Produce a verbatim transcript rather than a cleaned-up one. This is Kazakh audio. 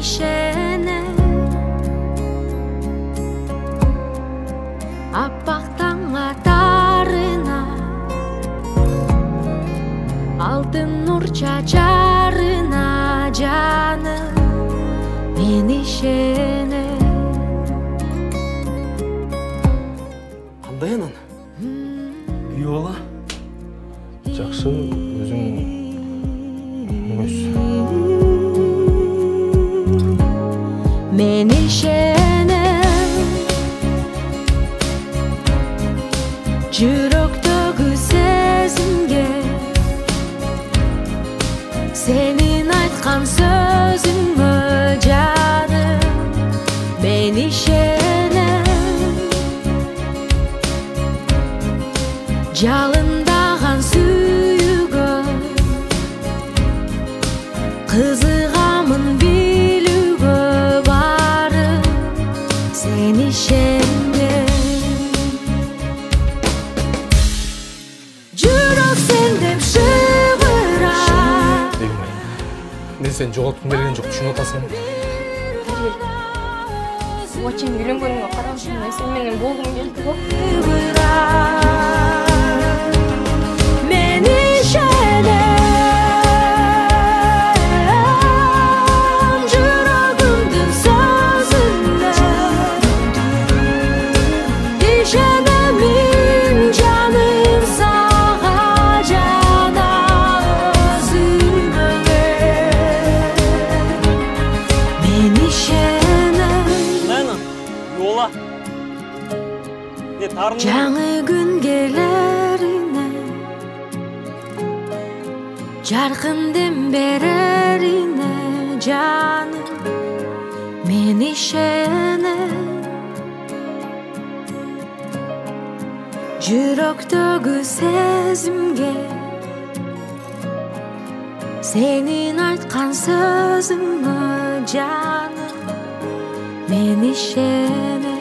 işene appak taң atarına altın nur çaçarına canım men işene. Кандай анан? Үй бала? Жакшы, өзүң өз. Men işenem жүрөктөгү сезимге senin айтқан сөзүңө жаным мен işenem жалындаган сүйүүгө кызыгамын билүүгө барып сен işenem жүрөк сен деп шыбырат. Мен сен жоголтуп берген жок, түшүнүп атасың. Буга чейин үйлөнгөнүңө карабастан сен менен болгум келди го. Men işenem жүрөгүмдүн сөзүнө işenemин жаным сага жана өзүмө мен işenem жаңы күн келерине жаркын дем берерине жаным мен işenem жүрөктөгү сезимге сенин айткан сөзүңө жаным мен işenem.